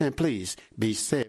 And please be safe.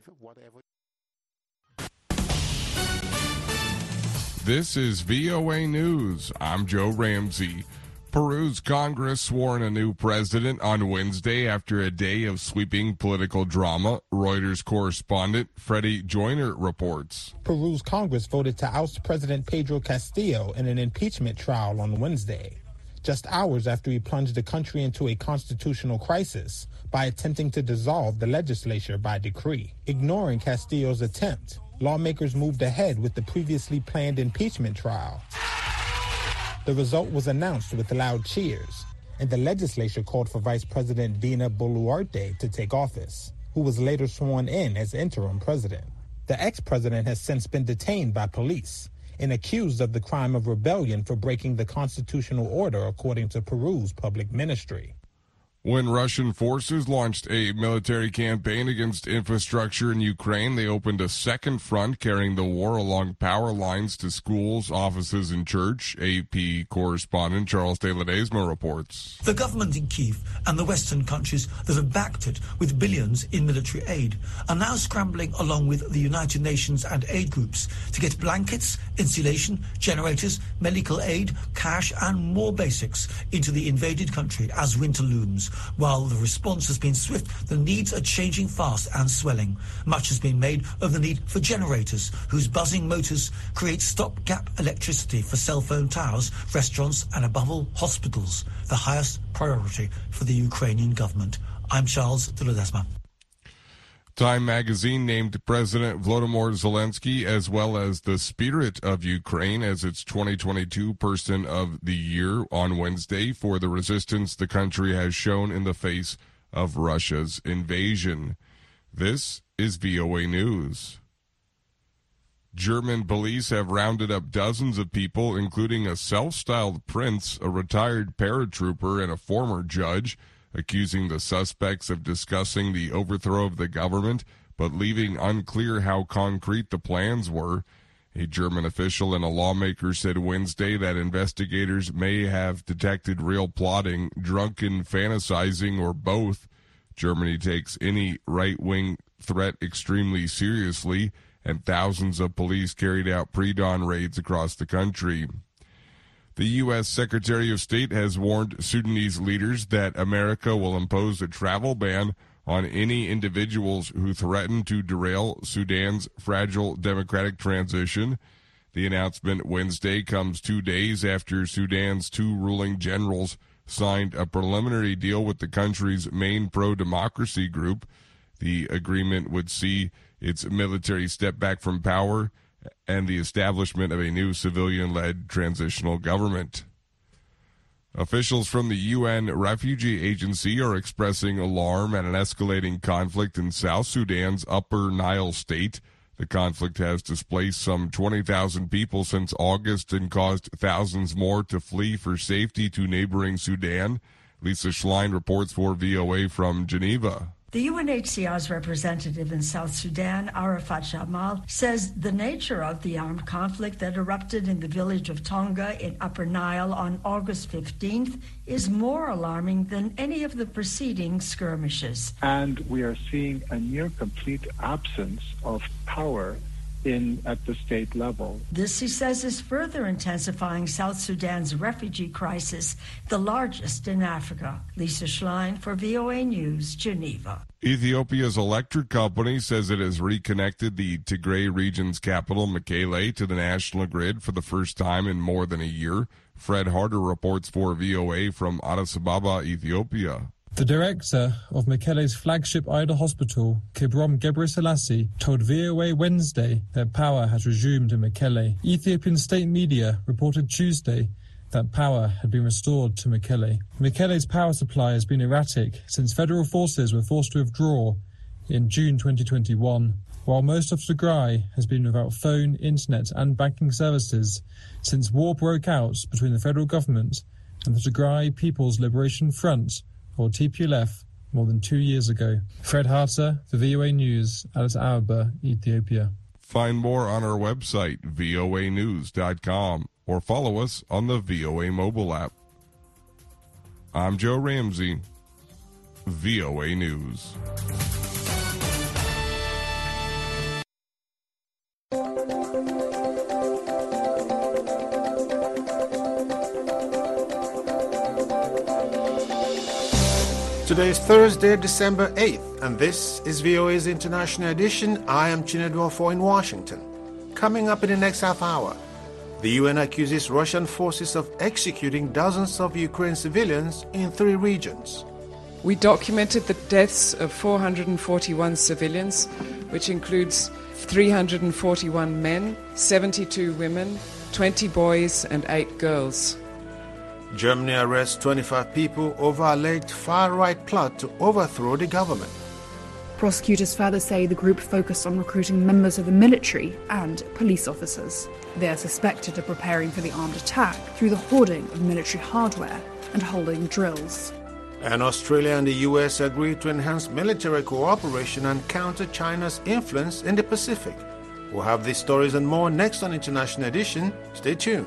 This is VOA News. I'm Joe Ramsey. Peru's Congress swore in a new president on Wednesday after a day of sweeping political drama, Reuters correspondent Freddie Joyner reports. Peru's Congress voted to oust President Pedro Castillo in an impeachment trial on Wednesday, just hours after he plunged the country into a constitutional crisis by attempting to dissolve the legislature by decree. Ignoring Castillo's attempt, lawmakers moved ahead with the previously planned impeachment trial. The result was announced with loud cheers, and the legislature called for Vice President Dina Boluarte to take office, who was later sworn in as interim president. The ex-president has since been detained by police and accused of the crime of rebellion for breaking the constitutional order, according to Peru's public ministry. When Russian forces launched a military campaign against infrastructure in Ukraine, they opened a second front carrying the war along power lines to schools, offices, and church. AP correspondent Charles de Ledesma reports. The government in Kyiv and the Western countries that have backed it with billions in military aid are now scrambling along with the United Nations and aid groups to get blankets, insulation, generators, medical aid, cash, and more basics into the invaded country as winter looms. While the response has been swift, the needs are changing fast and swelling. Much has been made of the need for generators, whose buzzing motors create stopgap electricity for cell phone towers, restaurants, and above all, hospitals, the highest priority for the Ukrainian government. I'm Charles de Ledesma. Time magazine named President Volodymyr Zelensky as well as the Spirit of Ukraine as its 2022 Person of the Year on Wednesday for the resistance the country has shown in the face of Russia's invasion. This is VOA News. German police have rounded up dozens of people, including a self-styled prince, a retired paratrooper, and a former judge, accusing the suspects of discussing the overthrow of the government, but leaving unclear how concrete the plans were. A German official and a lawmaker said Wednesday that investigators may have detected real plotting, drunken fantasizing, or both. Germany takes any right-wing threat extremely seriously, and thousands of police carried out pre-dawn raids across the country. The U.S. Secretary of State has warned Sudanese leaders that America will impose a travel ban on any individuals who threaten to derail Sudan's fragile democratic transition. The announcement Wednesday comes 2 days after Sudan's two ruling generals signed a preliminary deal with the country's main pro-democracy group. The agreement would see its military step back from power and the establishment of a new civilian-led transitional government. Officials from the UN Refugee Agency are expressing alarm at an escalating conflict in South Sudan's Upper Nile state. The conflict has displaced some 20,000 people since August and caused thousands more to flee for safety to neighboring Sudan. Lisa Schlein reports for VOA from Geneva. The UNHCR's representative in South Sudan, Arafat Jamal, says the nature of the armed conflict that erupted in the village of Tonga in Upper Nile on August 15th is more alarming than any of the preceding skirmishes. And we are seeing a near complete absence of power at the state level. This, he says, is further intensifying South Sudan's refugee crisis, the largest in Africa. Lisa Schlein for VOA News, Geneva. Ethiopia's electric company says it has reconnected the Tigray region's capital, Mekelle, to the national grid for the first time in more than a year. Fred Harder reports for VOA from Addis Ababa, Ethiopia. The director of Mekelle's flagship Ida Hospital, Kibrom Gebreselassie, told VOA Wednesday that power has resumed in Mekelle. Ethiopian state media reported Tuesday that power had been restored to Mekelle. Mekelle's power supply has been erratic since federal forces were forced to withdraw in June 2021, while most of Tigray has been without phone, internet and banking services since war broke out between the federal government and the Tigray People's Liberation Front, or TPLF, more than 2 years ago. Fred Harter, for VOA News, Addis Ababa, Ethiopia. Find more on our website, voanews.com, or follow us on the VOA mobile app. I'm Joe Ramsey, VOA News. Today is Thursday, December 8th, and this is VOA's International Edition. I am Chinedu Ofo in Washington. Coming up in the next half hour, the UN accuses Russian forces of executing dozens of Ukraine civilians in 3 regions. We documented the deaths of 441 civilians, which includes 341 men, 72 women, 20 boys and 8 girls. Germany arrests 25 people over alleged far-right plot to overthrow the government. Prosecutors further say the group focused on recruiting members of the military and police officers. They are suspected of preparing for the armed attack through the hoarding of military hardware and holding drills. And Australia and the US agreed to enhance military cooperation and counter China's influence in the Pacific. We'll have these stories and more next on International Edition. Stay tuned.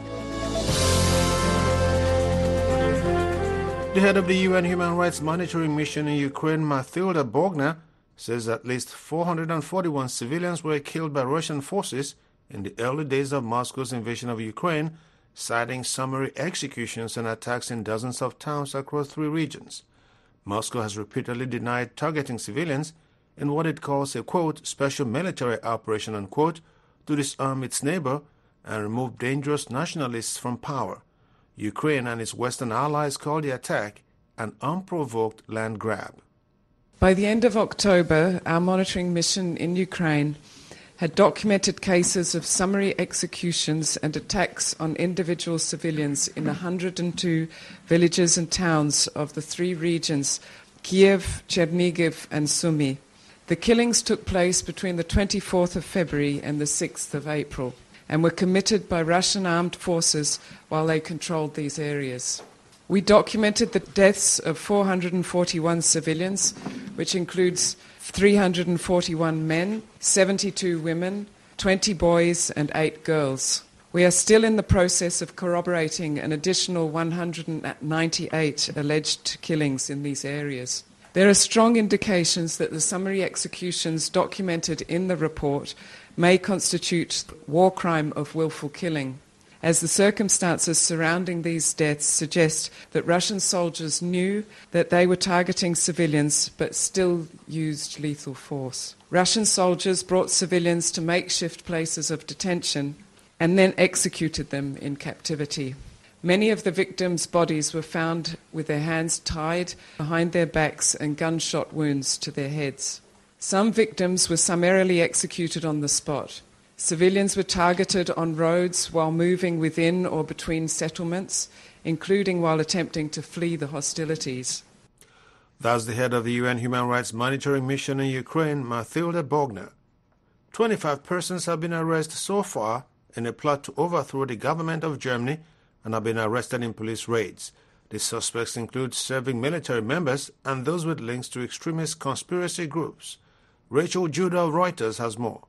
The head of the UN Human Rights Monitoring Mission in Ukraine, Mathilda Bogner, says at least 441 civilians were killed by Russian forces in the early days of Moscow's invasion of Ukraine, citing summary executions and attacks in dozens of towns across 3 regions. Moscow has repeatedly denied targeting civilians in what it calls a, quote, special military operation, unquote, to disarm its neighbor and remove dangerous nationalists from power. Ukraine and its Western allies call the attack an unprovoked land grab. By the end of October, our monitoring mission in Ukraine had documented cases of summary executions and attacks on individual civilians in 102 villages and towns of the 3 regions, Kiev, Chernihiv and Sumy. The killings took place between the 24th of February and the 6th of April, and were committed by Russian armed forces while they controlled these areas. We documented the deaths of 441 civilians, which includes 341 men, 72 women, 20 boys and 8 girls. We are still in the process of corroborating an additional 198 alleged killings in these areas. There are strong indications that the summary executions documented in the report may constitute war crime of willful killing, as the circumstances surrounding these deaths suggest that Russian soldiers knew that they were targeting civilians but still used lethal force. Russian soldiers brought civilians to makeshift places of detention and then executed them in captivity. Many of the victims' bodies were found with their hands tied behind their backs and gunshot wounds to their heads. Some victims were summarily executed on the spot. Civilians were targeted on roads while moving within or between settlements, including while attempting to flee the hostilities. That's the head of the UN Human Rights Monitoring Mission in Ukraine, Mathilda Bogner. 25 persons have been arrested so far in a plot to overthrow the government of Germany and have been arrested in police raids. The suspects include serving military members and those with links to extremist conspiracy groups. Rachel Judah of Reuters has more.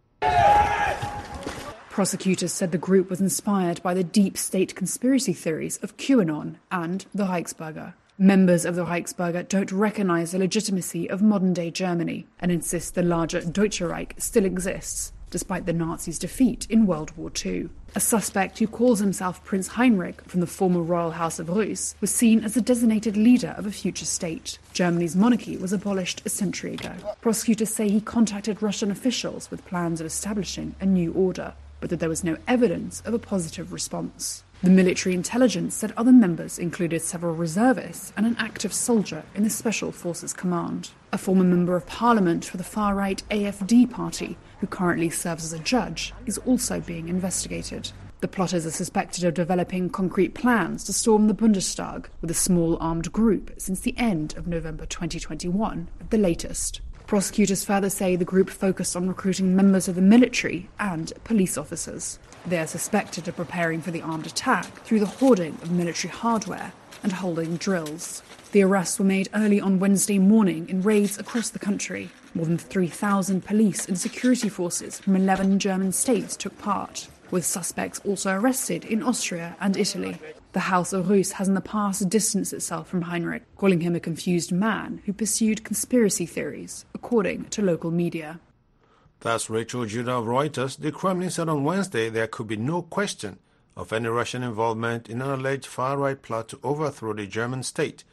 Prosecutors said the group was inspired by the deep state conspiracy theories of QAnon and the Reichsbürger. Members of the Reichsbürger don't recognize the legitimacy of modern-day Germany and insist the larger Deutsche Reich still exists, despite the Nazis' defeat in World War II. A suspect who calls himself Prince Heinrich from the former royal house of Reuss was seen as the designated leader of a future state. Germany's monarchy was abolished a century ago. Prosecutors say he contacted Russian officials with plans of establishing a new order, but that there was no evidence of a positive response. The military intelligence said other members included several reservists and an active soldier in the Special Forces Command. A former member of parliament for the far-right AfD party, who currently serves as a judge, is also being investigated. The plotters are suspected of developing concrete plans to storm the Bundestag with a small armed group since the end of November 2021 at the latest. Prosecutors further say the group focused on recruiting members of the military and police officers. They are suspected of preparing for the armed attack through the hoarding of military hardware and holding drills. The arrests were made early on Wednesday morning in raids across the country. More than 3,000 police and security forces from 11 German states took part, with suspects also arrested in Austria and Italy. The House of Reuss has in the past distanced itself from Heinrich, calling him a confused man who pursued conspiracy theories, according to local media. That's Rachel Judah of Reuters. The Kremlin said on Wednesday there could be no question of any Russian involvement in an alleged far-right plot to overthrow the German state.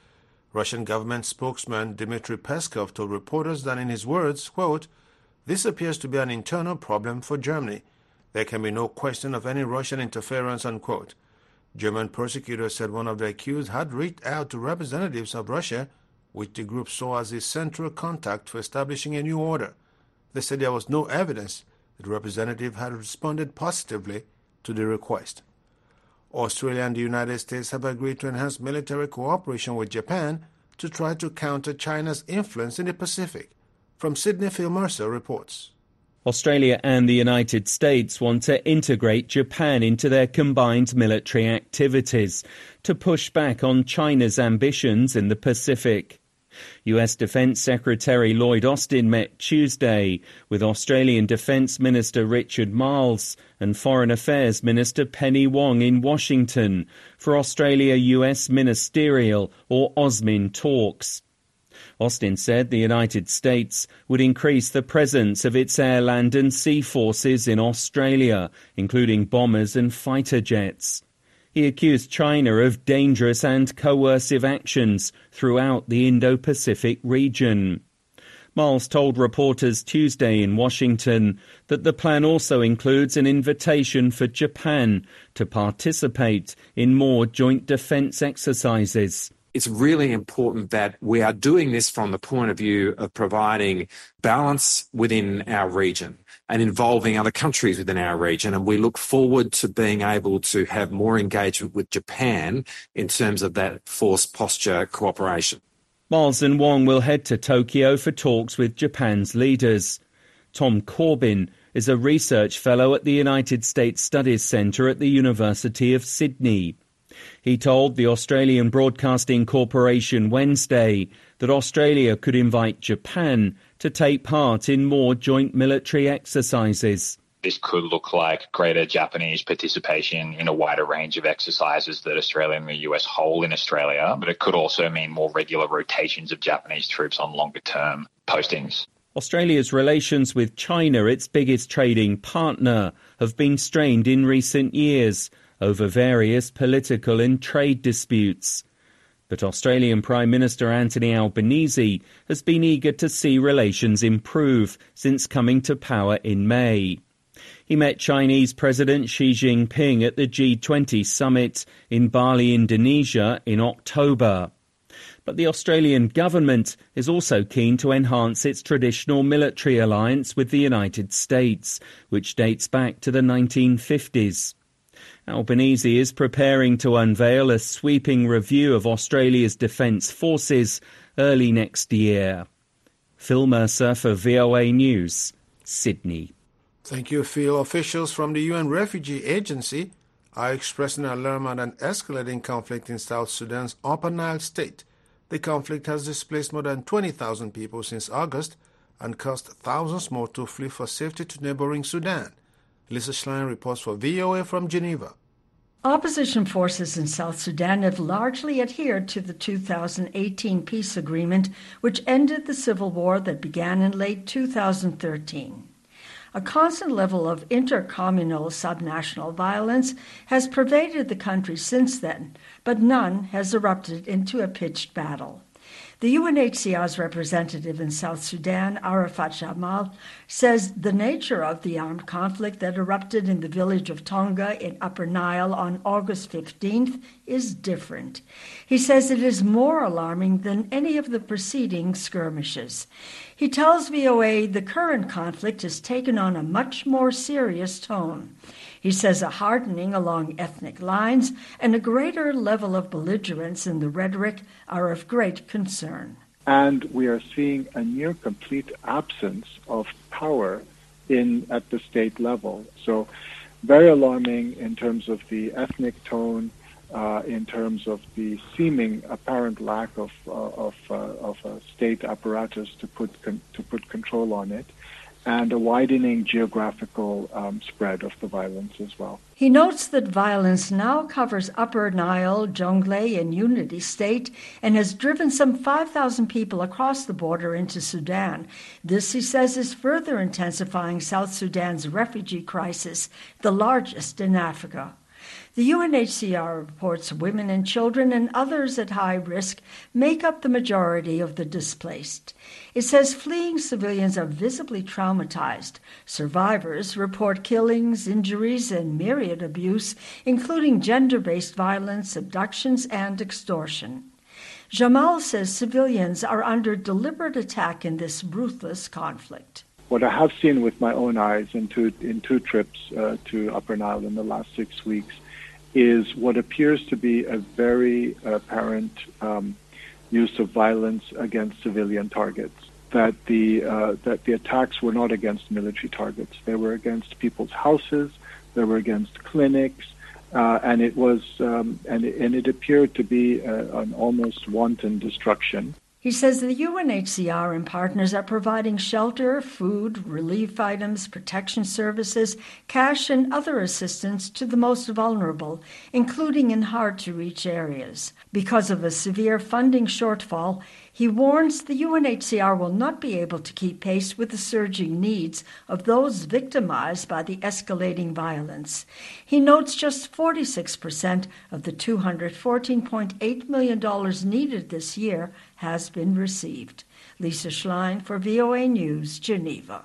Russian government spokesman Dmitry Peskov told reporters that, in his words, quote, "This appears to be an internal problem for Germany. There can be no question of any Russian interference," unquote. German prosecutors said one of the accused had reached out to representatives of Russia, which the group saw as a central contact for establishing a new order. They said there was no evidence that the representative had responded positively to the request. Australia and the United States have agreed to enhance military cooperation with Japan to try to counter China's influence in the Pacific. From Sydney, Phil Mercer reports. Australia and the United States want to integrate Japan into their combined military activities to push back on China's ambitions in the Pacific. US Defence Secretary Lloyd Austin met Tuesday with Australian Defence Minister Richard Marles and Foreign Affairs Minister Penny Wong in Washington for Australia-US Ministerial or AUSMIN talks. Austin said the United States would increase the presence of its air, land and sea forces in Australia, including bombers and fighter jets. He accused China of dangerous and coercive actions throughout the Indo-Pacific region. Marles told reporters Tuesday in Washington that the plan also includes an invitation for Japan to participate in more joint defence exercises. It's really important that we are doing this from the point of view of providing balance within our region and involving other countries within our region. And we look forward to being able to have more engagement with Japan in terms of that force posture cooperation. Marles and Wong will head to Tokyo for talks with Japan's leaders. Tom Corbin is a research fellow at the United States Studies Centre at the University of Sydney. He told the Australian Broadcasting Corporation Wednesday that Australia could invite Japan to take part in more joint military exercises. This could look like greater Japanese participation in a wider range of exercises that Australia and the US hold in Australia, but it could also mean more regular rotations of Japanese troops on longer-term postings. Australia's relations with China, its biggest trading partner, have been strained in recent years over various political and trade disputes. But Australian Prime Minister Anthony Albanese has been eager to see relations improve since coming to power in May. He met Chinese President Xi Jinping at the G20 summit in Bali, Indonesia in October. But the Australian government is also keen to enhance its traditional military alliance with the United States, which dates back to the 1950s. Albanese is preparing to unveil a sweeping review of Australia's defence forces early next year. Phil Mercer for VOA News, Sydney. Thank you, Phil. Officials from the UN Refugee Agency are expressing alarm at an escalating conflict in South Sudan's Upper Nile state. The conflict has displaced more than 20,000 people since August and caused thousands more to flee for safety to neighboring Sudan. Lisa Schlein reports for VOA from Geneva. Opposition forces in South Sudan have largely adhered to the 2018 peace agreement, which ended the civil war that began in late 2013. A constant level of intercommunal subnational violence has pervaded the country since then, but none has erupted into a pitched battle. The UNHCR's representative in South Sudan, Arafat Jamal, says the nature of the armed conflict that erupted in the village of Tonga in Upper Nile on August 15th is different. He says it is more alarming than any of the preceding skirmishes. He tells VOA the current conflict has taken on a much more serious tone. He says a hardening along ethnic lines and a greater level of belligerence in the rhetoric are of great concern. And we are seeing a near complete absence of power at the state level. So very alarming in terms of the ethnic tone, in terms of the seeming apparent lack of a state apparatus to put control on it, and a widening geographical spread of the violence as well. He notes that violence now covers Upper Nile, Jonglei, and Unity State and has driven some 5,000 people across the border into Sudan. This, he says, is further intensifying South Sudan's refugee crisis, the largest in Africa. The UNHCR reports women and children and others at high risk make up the majority of the displaced. It says fleeing civilians are visibly traumatized. Survivors report killings, injuries, and myriad abuse, including gender-based violence, abductions, and extortion. Jamal says civilians are under deliberate attack in this ruthless conflict. What I have seen with my own eyes in two trips to Upper Nile in the last 6 weeks is what appears to be a very apparent use of violence against civilian targets. That the attacks were not against military targets; they were against people's houses, they were against clinics, and it appeared to be an almost wanton destruction. He says the UNHCR and partners are providing shelter, food, relief items, protection services, cash, and other assistance to the most vulnerable, including in hard-to-reach areas. Because of a severe funding shortfall, he warns the UNHCR will not be able to keep pace with the surging needs of those victimized by the escalating violence. He notes just 46% of the $214.8 million needed this year has been received. Lisa Schlein for VOA News, Geneva.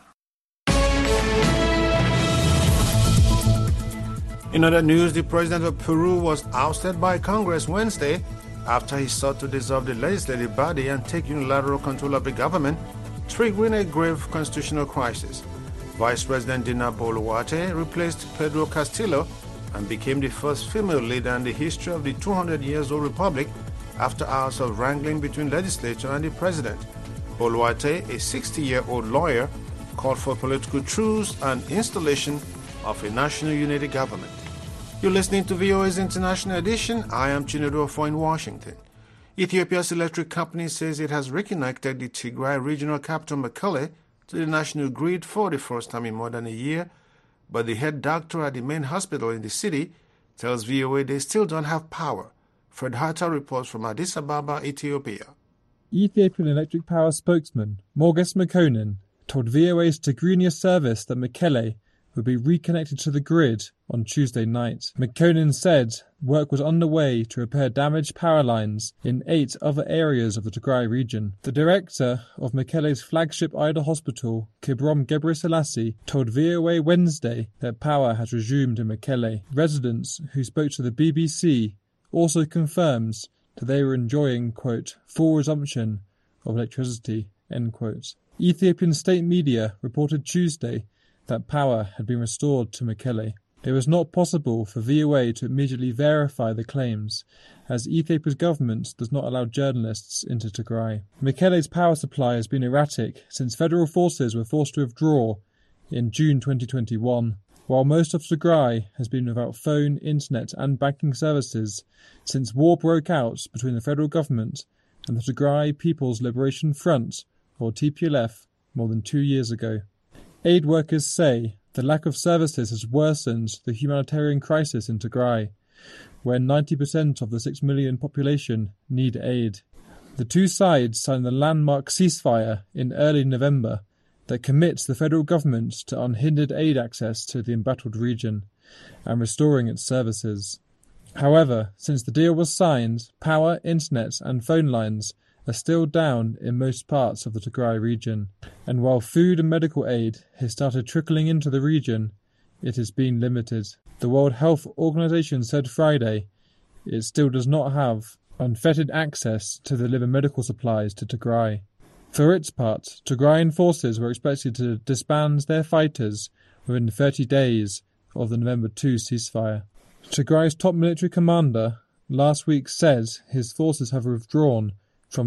In other news, the president of Peru was ousted by Congress Wednesday after he sought to dissolve the legislative body and take unilateral control of the government, triggering a grave constitutional crisis. Vice President Dina Boluarte replaced Pedro Castillo and became the first female leader in the history of the 200-year-old republic after hours of wrangling between legislature and the president. Boluarte, a 60-year-old lawyer, called for political truce and installation of a national unity government. You're listening to VOA's International Edition. I am Chinedu Ofo in Washington. Ethiopia's electric company says it has reconnected the Tigray regional capital Mekelle to the national grid for the first time in more than a year, but the head doctor at the main hospital in the city tells VOA they still don't have power. Fred Hatta reports from Addis Ababa, Ethiopia. Ethiopian Electric Power spokesman Morges Mekonnen told VOA's Tigrinya service that Mekelle would be reconnected to the grid on Tuesday night. Mekonnen said work was underway to repair damaged power lines in 8 other areas of the Tigray region. The director of Mekelle's flagship Ida hospital, Kibrom Gebreselassie, told VOA Wednesday that power has resumed in Mekelle. Residents who spoke to the BBC also confirms that they were enjoying, quote, full resumption of electricity, end quote. Ethiopian state media reported Tuesday that power had been restored to Mekelle. It was not possible for VOA to immediately verify the claims, as Ethiopia's government does not allow journalists into Tigray. Mekelle's power supply has been erratic since federal forces were forced to withdraw in June 2021, while most of Tigray has been without phone, internet and banking services since war broke out between the federal government and the Tigray People's Liberation Front, or TPLF, more than 2 years ago. Aid workers say the lack of services has worsened the humanitarian crisis in Tigray, where 90% of the 6 million population need aid. The two sides signed the landmark ceasefire in early November that commits the federal government to unhindered aid access to the embattled region and restoring its services. However, since the deal was signed, power, internet and phone lines are still down in most parts of the Tigray region, and while food and medical aid has started trickling into the region, it has been limited. The World Health Organization said Friday it still does not have unfettered access to deliver medical supplies to Tigray. For its part, Tigrayan forces were expected to disband their fighters within 30 days of the November 2 ceasefire. Tigray's top military commander last week said his forces have withdrawn from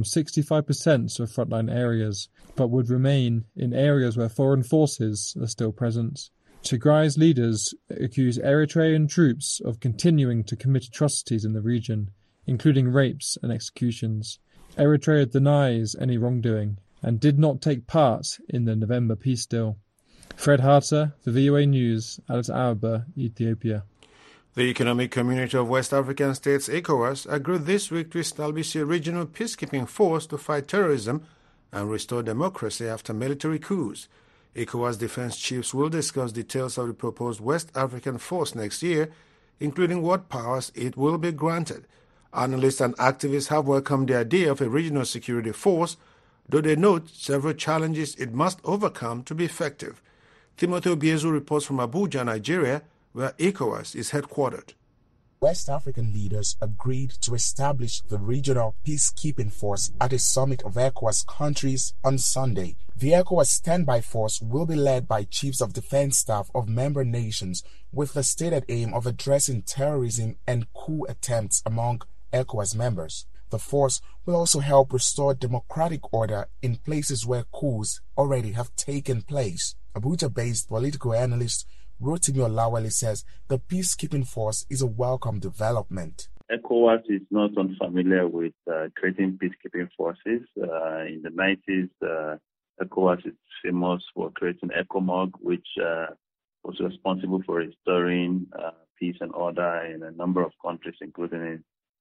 65% of frontline areas, but would remain in areas where foreign forces are still present. Tigray's leaders accuse Eritrean troops of continuing to commit atrocities in the region, including rapes and executions. Eritrea denies any wrongdoing and did not take part in the November peace deal. Fred Harter, for VOA News, Addis Ababa, Ethiopia. The Economic Community of West African States, ECOWAS, agreed this week to establish a regional peacekeeping force to fight terrorism and restore democracy after military coups. ECOWAS defense chiefs will discuss details of the proposed West African force next year including what powers it will be granted. Analysts and activists have welcomed the idea of a regional security force, though they note several challenges it must overcome to be effective. Timothy Obiezu reports from Abuja, Nigeria, where ECOWAS is headquartered. West African leaders agreed to establish the regional peacekeeping force at a summit of ECOWAS countries on Sunday. The ECOWAS standby force will be led by chiefs of defense staff of member nations with the stated aim of addressing terrorism and coup attempts among ECOWAS members. The force will also help restore democratic order in places where coups already have taken place. Abuja-based political analyst Rotimi Olawale says the peacekeeping force is a welcome development. ECOWAS is not unfamiliar with creating peacekeeping forces. In the 90s, ECOWAS is famous for creating ECOMOG, which was responsible for restoring peace and order in a number of countries, including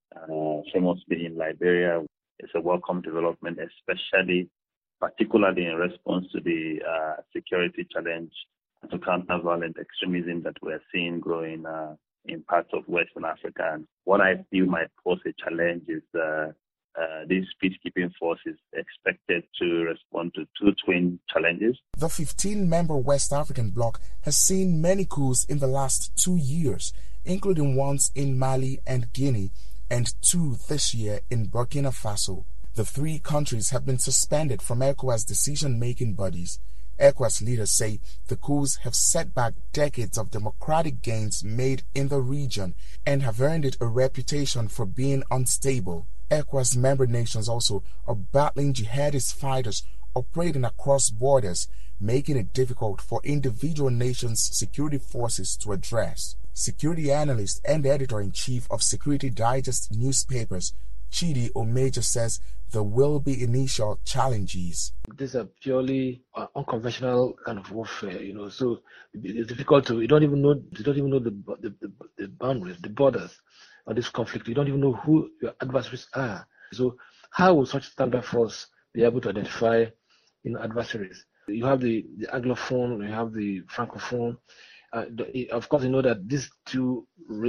famously in Liberia. It's a welcome development, particularly in response to the security challenge to counter violent extremism that we're seeing growing in parts of Western Africa. And what I feel might pose a challenge is this peacekeeping force is expected to respond to two twin challenges. The 15-member West African bloc has seen many coups in the last 2 years, including ones in Mali and Guinea, and 2 this year in Burkina Faso. The 3 countries have been suspended from ECOWAS decision-making bodies. ECOWAS leaders say the coups have set back decades of democratic gains made in the region and have earned it a reputation for being unstable. ECOWAS member nations also are battling jihadist fighters operating across borders, making it difficult for individual nations' security forces to address. Security analyst and editor-in-chief of Security Digest newspapers, Chidi Omeja, says there will be initial challenges. These are purely unconventional kind of warfare, so it's difficult to, you don't even know the boundaries, the borders of this conflict. You don't even know who your adversaries are. So how will such standby force be able to identify, adversaries? You have the Anglophone, you have the Francophone. Of course, you know that these two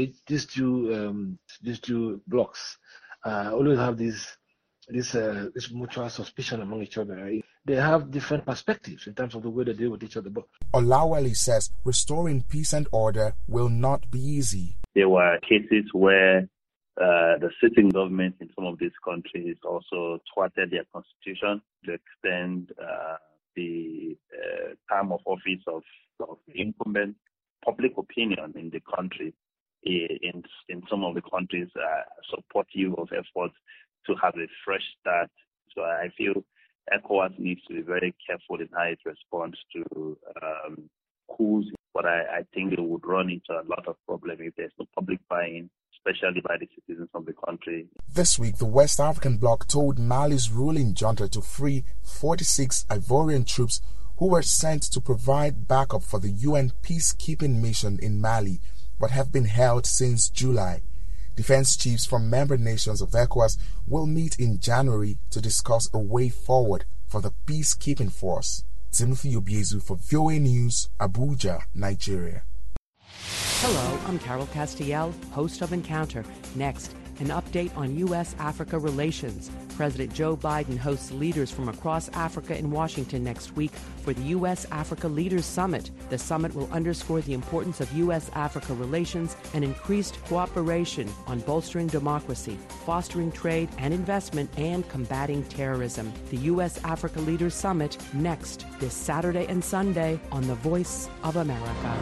blocks always have this mutual suspicion among each other. They have different perspectives in terms of the way they deal with each other. Olawale says restoring peace and order will not be easy. There were cases where the sitting government in some of these countries also thwarted their constitution to extend the term of office of the incumbent. Public opinion in the country, in some of the countries, supportive of efforts to have a fresh start. So I feel ECOWAS needs to be very careful in how it responds to coups. But I think it would run into a lot of problems if there's no public buy-in, especially by the citizens of the country. This week, the West African bloc told Mali's ruling junta to free 46 Ivorian troops who were sent to provide backup for the UN peacekeeping mission in Mali, but have been held since July. Defense chiefs from member nations of ECOWAS will meet in January to discuss a way forward for the peacekeeping force. Timothy Obiezu for VOA News, Abuja, Nigeria. Hello, I'm Carol Castiel, host of Encounter. Next, an update on U.S.-Africa relations. President Joe Biden hosts leaders from across Africa in Washington next week for the U.S.-Africa Leaders Summit. The summit will underscore the importance of U.S.-Africa relations and increased cooperation on bolstering democracy, fostering trade and investment, and combating terrorism. The U.S.-Africa Leaders Summit next this Saturday and Sunday on The Voice of America.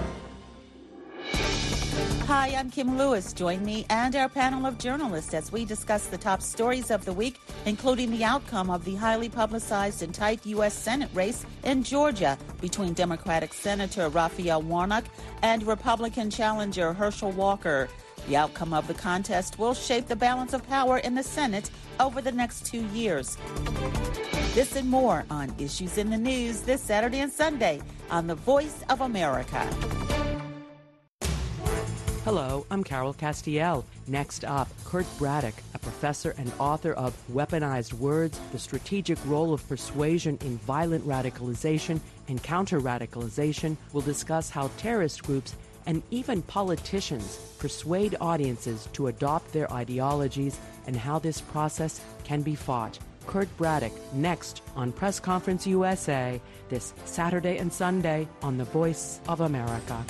Hi, I'm Kim Lewis. Join me and our panel of journalists as we discuss the top stories of the week, including the outcome of the highly publicized and tight U.S. Senate race in Georgia between Democratic Senator Raphael Warnock and Republican challenger Herschel Walker. The outcome of the contest will shape the balance of power in the Senate over the next 2 years. This and more on Issues in the News this Saturday and Sunday on The Voice of America. Hello, I'm Carol Castiel. Next up, Kurt Braddock, a professor and author of Weaponized Words, The Strategic Role of Persuasion in Violent Radicalization and Counter-Radicalization, will discuss how terrorist groups and even politicians persuade audiences to adopt their ideologies and how this process can be fought. Kurt Braddock next on Press Conference USA this Saturday and Sunday on The Voice of America.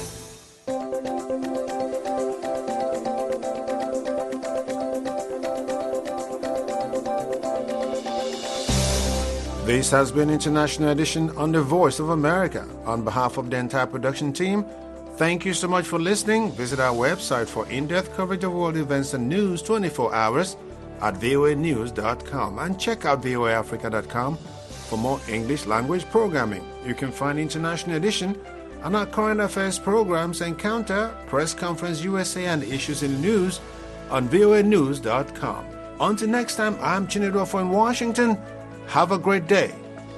This has been International Edition on The Voice of America. On behalf of the entire production team, thank you so much for listening. Visit our website for in-depth coverage of world events and news 24 hours at voanews.com, and check out voaafrica.com for more English language programming. You can find International Edition and our current affairs programs, Encounter, Press Conference USA, and Issues in the News on voanews.com. Until next time, I'm Chinedu Ofo in Washington. Have a great day.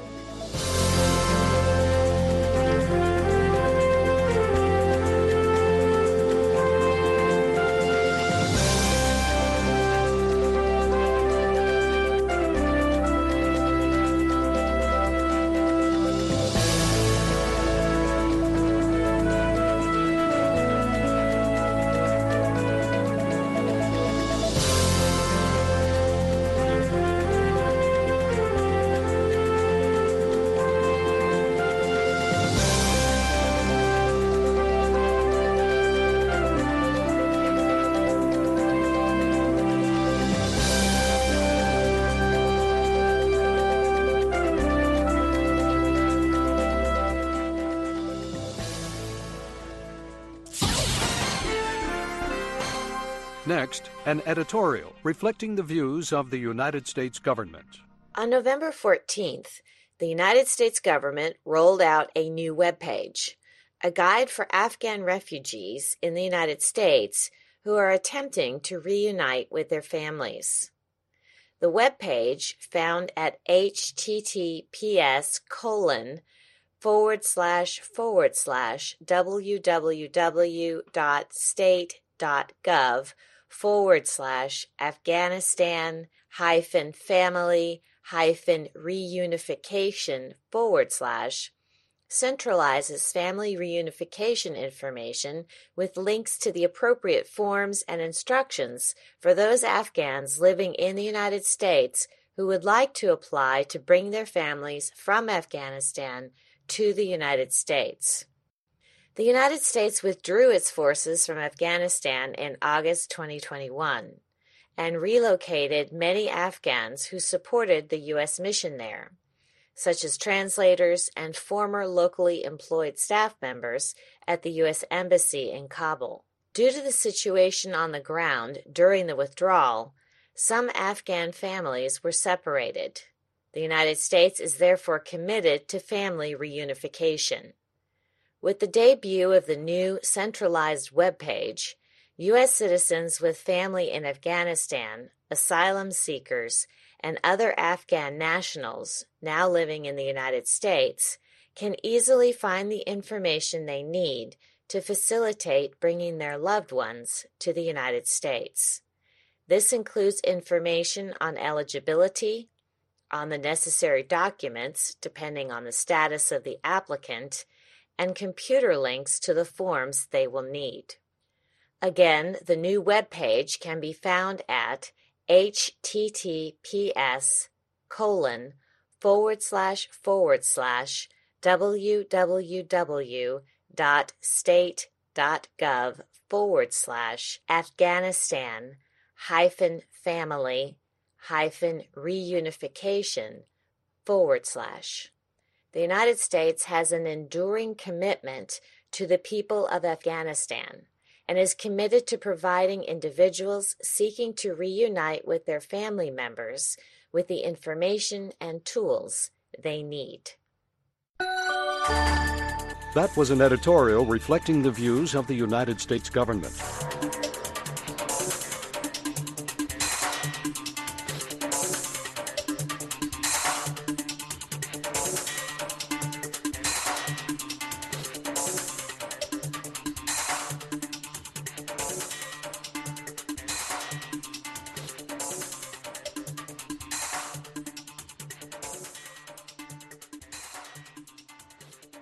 Next, an editorial reflecting the views of the United States government. On November 14th, the United States government rolled out a new webpage, a guide for Afghan refugees in the United States who are attempting to reunite with their families. The webpage, found at https://www.state.gov/Afghanistan-family-reunification/ centralizes family reunification information with links to the appropriate forms and instructions for those Afghans living in the United States who would like to apply to bring their families from Afghanistan to the United States. The United States withdrew its forces from Afghanistan in August 2021 and relocated many Afghans who supported the U.S. mission there, such as translators and former locally employed staff members at the U.S. Embassy in Kabul. Due to the situation on the ground during the withdrawal, some Afghan families were separated. The United States is therefore committed to family reunification. With the debut of the new centralized webpage, U.S. citizens with family in Afghanistan, asylum seekers, and other Afghan nationals now living in the United States can easily find the information they need to facilitate bringing their loved ones to the United States. This includes information on eligibility, on the necessary documents, depending on the status of the applicant, and computer links to the forms they will need. Again, the new webpage can be found at https://www.state.gov/Afghanistan-family-reunification/. The United States has an enduring commitment to the people of Afghanistan and is committed to providing individuals seeking to reunite with their family members with the information and tools they need. That was an editorial reflecting the views of the United States government.